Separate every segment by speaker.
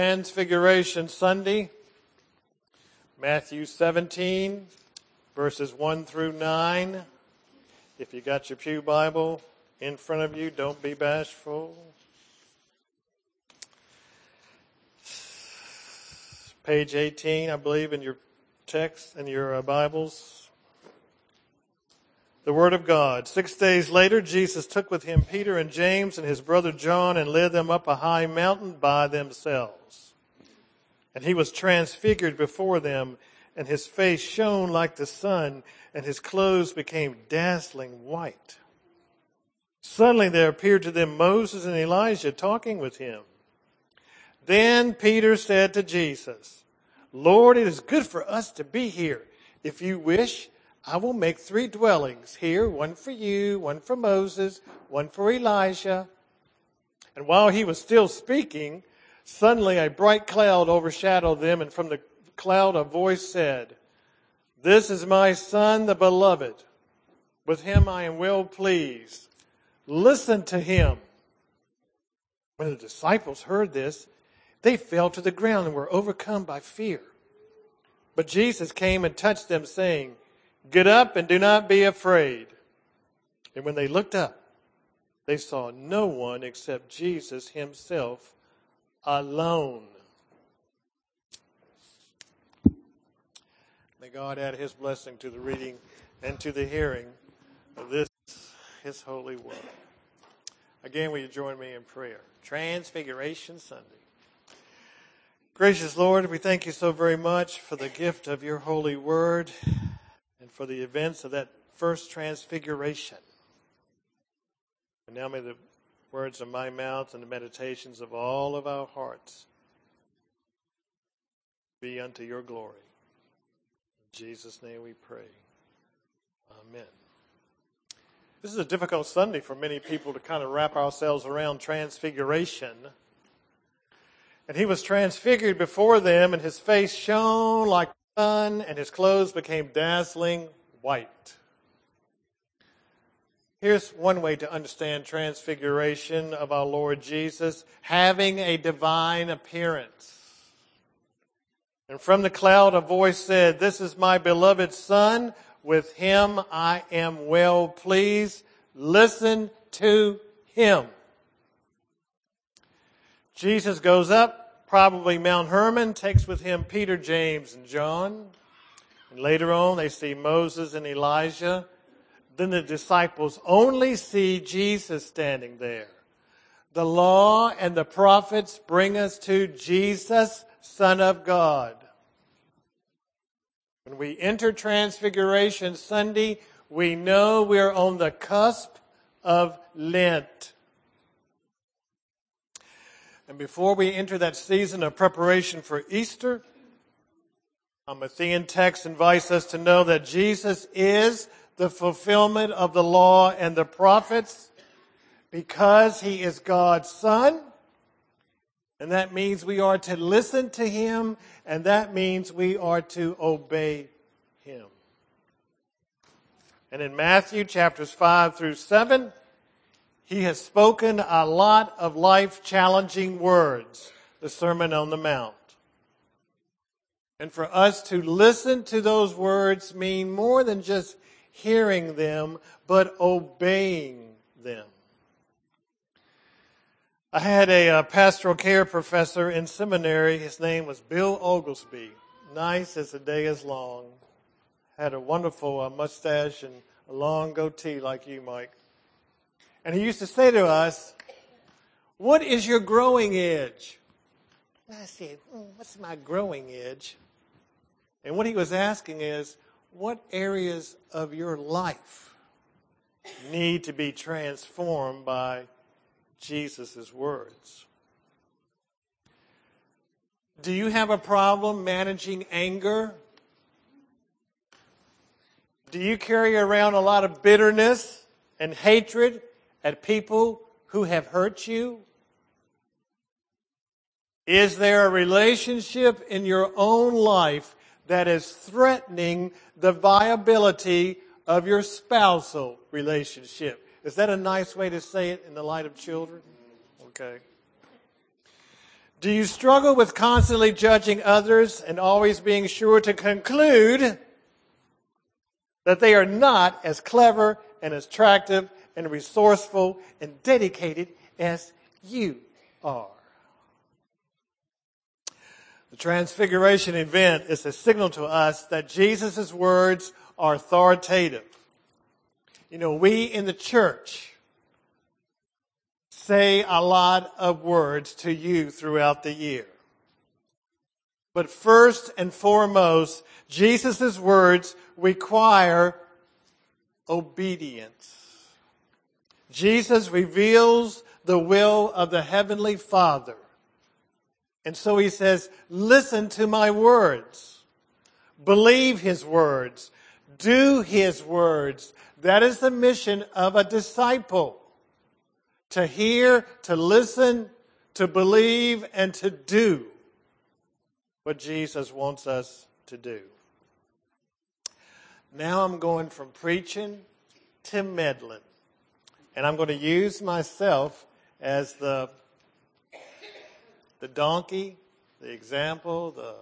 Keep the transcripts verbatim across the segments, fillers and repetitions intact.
Speaker 1: Transfiguration Sunday, Matthew seventeen, verses one through nine. If you got your pew Bible in front of you, don't be bashful. Page eighteen, I believe, in your text and your uh, Bibles. The Word of God. Six days later, Jesus took with him Peter and James and his brother John and led them up a high mountain by themselves. And he was transfigured before them, and his face shone like the sun, and his clothes became dazzling white. Suddenly there appeared to them Moses and Elijah talking with him. Then Peter said to Jesus, "Lord, it is good for us to be here. If you wish, I will make three dwellings here, one for you, one for Moses, one for Elijah." And while he was still speaking, suddenly a bright cloud overshadowed them, and from the cloud a voice said, "This is my Son, the beloved. With him I am well pleased. Listen to him." When the disciples heard this, they fell to the ground and were overcome by fear. But Jesus came and touched them, saying, "Get up and do not be afraid." And when they looked up, they saw no one except Jesus himself alone. May God add his blessing to the reading and to the hearing of this, his holy word. Again, will you join me in prayer? Transfiguration Sunday. Gracious Lord, we thank you so very much for the gift of your holy word and for the events of that first transfiguration. And now may the words of my mouth and the meditations of all of our hearts be unto your glory. In Jesus' name we pray. Amen. This is a difficult Sunday for many people to kind of wrap ourselves around transfiguration. And he was transfigured before them, and his face shone like the sun, and his clothes became dazzling white. Here's one way to understand transfiguration of our Lord Jesus: having a divine appearance. And from the cloud a voice said, "This is my beloved Son. With him I am well pleased. Listen to him." Jesus goes up, probably Mount Hermon, takes with him Peter, James, and John. And later on they see Moses and Elijah. Then the disciples only see Jesus standing there. The law and the prophets bring us to Jesus, Son of God. When we enter Transfiguration Sunday, we know we're on the cusp of Lent. And before we enter that season of preparation for Easter, our Matthean text invites us to know that Jesus is the fulfillment of the law and the prophets because he is God's Son. And that means we are to listen to him, and that means we are to obey him. And in Matthew chapters five through seven, he has spoken a lot of life-challenging words, the Sermon on the Mount. And for us to listen to those words mean more than just hearing them, but obeying them. I had a uh, pastoral care professor in seminary. His name was Bill Oglesby. Nice as the day is long. Had a wonderful uh, mustache and a long goatee like you, Mike. And he used to say to us, "What is your growing edge?" And I said, mm, "What's my growing edge?" And what he was asking is, what areas of your life need to be transformed by Jesus' words? Do you have a problem managing anger? Do you carry around a lot of bitterness and hatred at people who have hurt you? Is there a relationship in your own life that is threatening the viability of your spousal relationship? Is that a nice way to say it in the light of children? Okay. Do you struggle with constantly judging others and always being sure to conclude that they are not as clever and as attractive and resourceful and dedicated as you are? The Transfiguration event is a signal to us that Jesus' words are authoritative. You know, we in the church say a lot of words to you throughout the year. But first and foremost, Jesus' words require obedience. Jesus reveals the will of the Heavenly Father. And so he says, listen to my words. Believe his words. Do his words. That is the mission of a disciple. To hear, to listen, to believe, and to do what Jesus wants us to do. Now I'm going from preaching to meddling. And I'm going to use myself as the, the donkey, the example, the...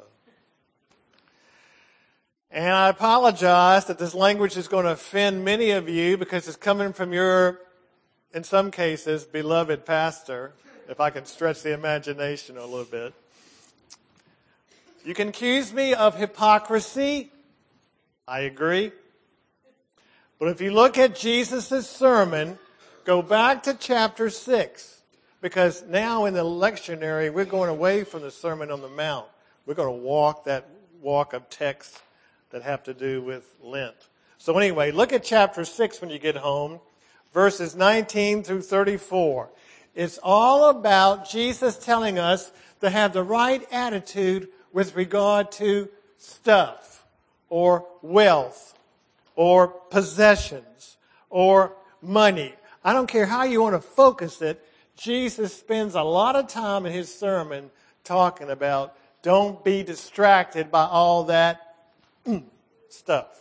Speaker 1: And I apologize that this language is going to offend many of you because it's coming from your, in some cases, beloved pastor, if I can stretch the imagination a little bit. You can accuse me of hypocrisy. I agree. But if you look at Jesus' sermon, go back to chapter six. Because now in the lectionary, we're going away from the Sermon on the Mount. We're going to walk that walk of texts that have to do with Lent. So anyway, look at chapter six when you get home. Verses nineteen through thirty-four. It's all about Jesus telling us to have the right attitude with regard to stuff or wealth or possessions or money. I don't care how you want to focus it. Jesus spends a lot of time in his sermon talking about don't be distracted by all that stuff.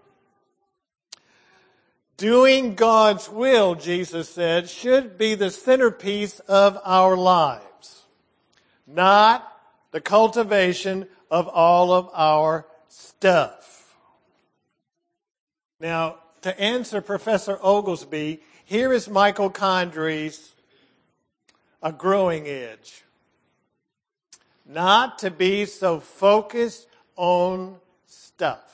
Speaker 1: Doing God's will, Jesus said, should be the centerpiece of our lives, not the cultivation of all of our stuff. Now, to answer Professor Oglesby, here is Michael Condrey's A Growing Edge. Not to be so focused on stuff.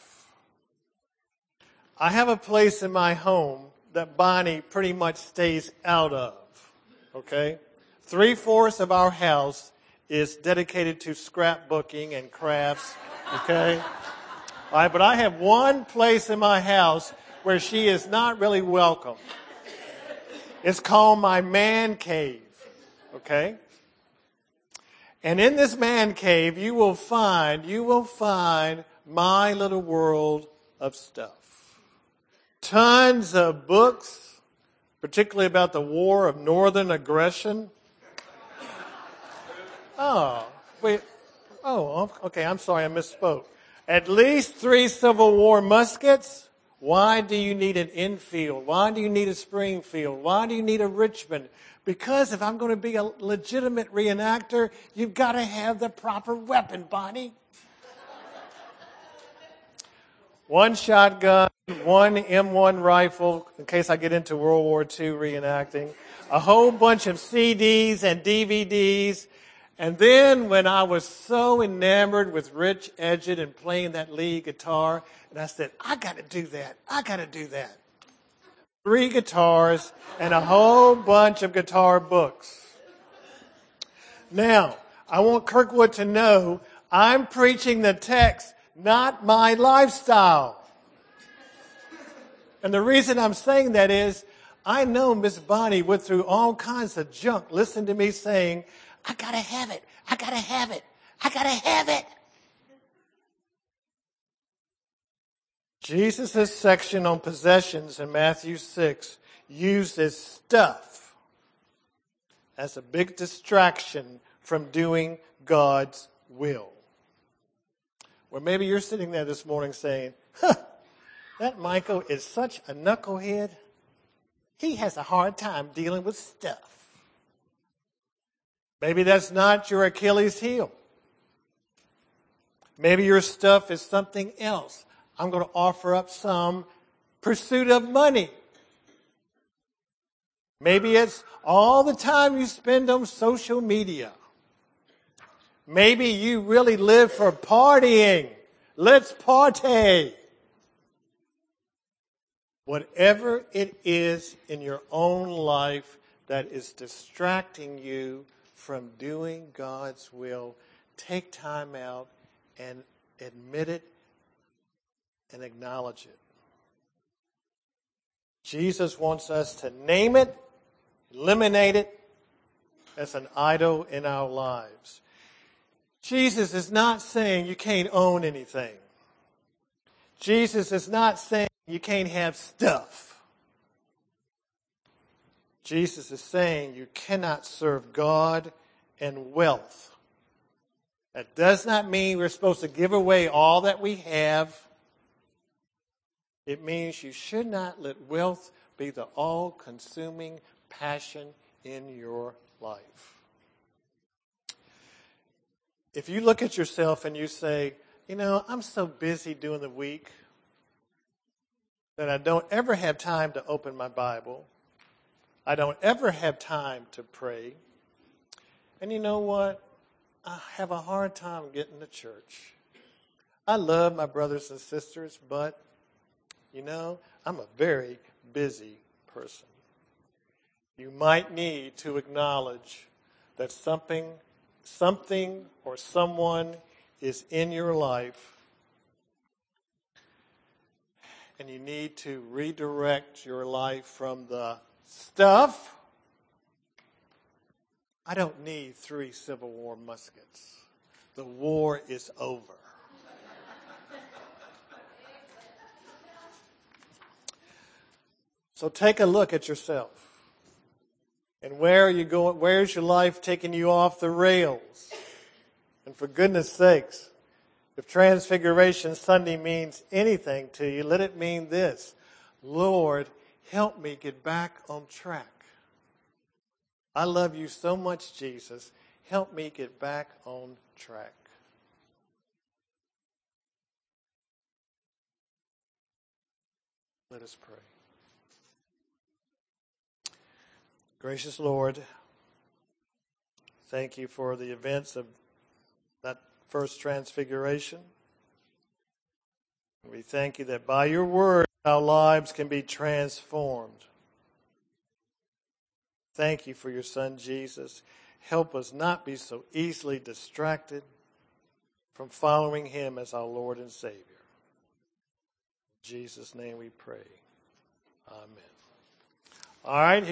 Speaker 1: I have a place in my home that Bonnie pretty much stays out of, okay? Three-fourths of our house is dedicated to scrapbooking and crafts, okay? All right, but I have one place in my house where she is not really welcome. It's called my man cave, okay? And in this man cave, you will find, you will find my little world of stuff. Tons of books, particularly about the war of northern aggression. Oh, wait. Oh, okay, I'm sorry, I misspoke. At least three Civil War muskets. Why do you need an Enfield? Why do you need a Springfield? Why do you need a Richmond? Because if I'm going to be a legitimate reenactor, you've got to have the proper weapon, Bonnie. One shotgun, one M one rifle, in case I get into World War Two reenacting, a whole bunch of C Ds and D V Ds. And then when I was so enamored with Rich Edgett and playing that lead guitar, and I said, I got to do that. I got to do that. Three guitars and a whole bunch of guitar books. Now, I want Kirkwood to know I'm preaching the text, not my lifestyle. And the reason I'm saying that is, I know Miss Bonnie went through all kinds of junk. Listen to me saying, I gotta have it. I gotta have it. I gotta have it. Jesus' section on possessions in Matthew six uses stuff as a big distraction from doing God's will. Or maybe you're sitting there this morning saying, huh, that Michael is such a knucklehead. He has a hard time dealing with stuff. Maybe that's not your Achilles heel. Maybe your stuff is something else. I'm going to offer up some pursuit of money. Maybe it's all the time you spend on social media. Maybe you really live for partying. Let's party. Whatever it is in your own life that is distracting you from doing God's will, take time out and admit it and acknowledge it. Jesus wants us to name it, eliminate it as an idol in our lives. Jesus is not saying you can't own anything. Jesus is not saying you can't have stuff. Jesus is saying you cannot serve God and wealth. That does not mean we're supposed to give away all that we have. It means you should not let wealth be the all-consuming passion in your life. If you look at yourself and you say, you know, I'm so busy during the week that I don't ever have time to open my Bible. I don't ever have time to pray. And you know what? I have a hard time getting to church. I love my brothers and sisters, but, you know, I'm a very busy person. You might need to acknowledge that something, something or someone is in your life, and you need to redirect your life from the stuff. I don't need three Civil War muskets. The war is over. So take a look at yourself. And where are you going? Where's your life taking you off the rails? And for goodness sakes, if Transfiguration Sunday means anything to you, let it mean this. Lord, help me get back on track. I love you so much, Jesus. Help me get back on track. Let us pray. Gracious Lord, thank you for the events of that first transfiguration. We thank you that by your word our lives can be transformed. Thank you for your Son, Jesus. Help us not be so easily distracted from following him as our Lord and Savior. In Jesus' name we pray. Amen. All right.